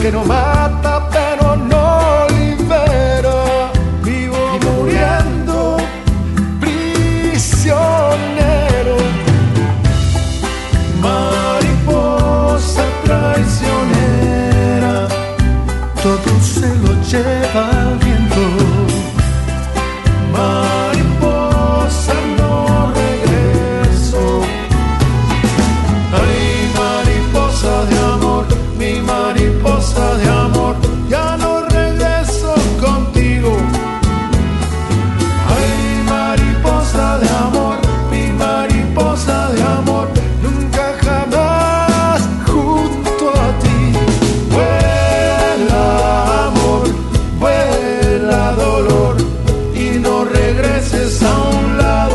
que no mata pero no libera. Vivo muriendo prisionero. Mariposa traicionera, todo se lo lleva el viento. Mariposa no regreso. Ay, mariposa de amor, mi mariposa de amor, ya no regreso contigo. Ay, mariposa de amor, mi mariposa de amor, nunca jamás junto a ti. Vuela amor, vuela dolor, y no regreses a un lado.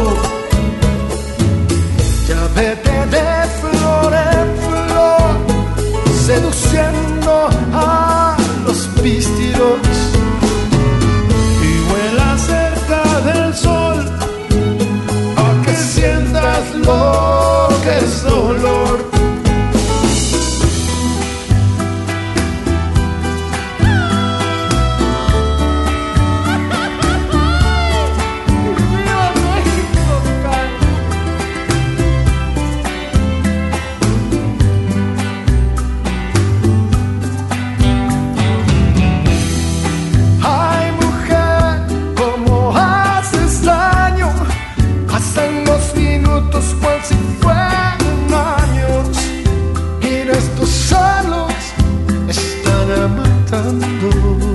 Ya vete de flor en flor, seduciendo a los pístiros, y vuela cerca del sol, a que sientas lo que es dolor. Ay, mujer, cómo haces daño. Pasan los minutos cual si fueran años, y nuestros celos están matando.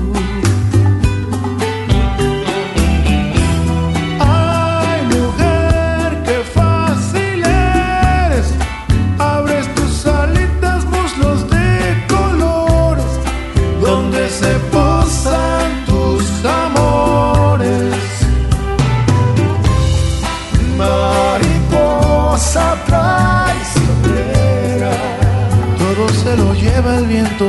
Ay, mujer, qué fácil eres. Abres tus alitas, muslos de colores, donde se posan tus amores. Mariposa traicionera, todo se lo lleva el viento.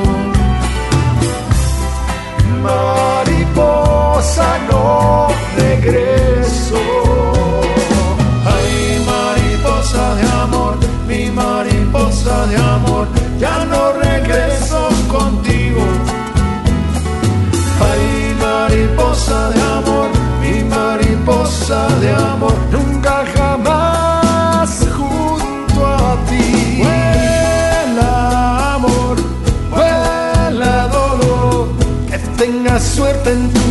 Mariposa no regreso. Ay, mariposa de amor, mi mariposa de amor, ya no regreso contigo. Ay, mariposa de amor, mi mariposa de amor, nunca jamás junto a ti. Vuela amor, vuela dolor, que tengas suerte en tu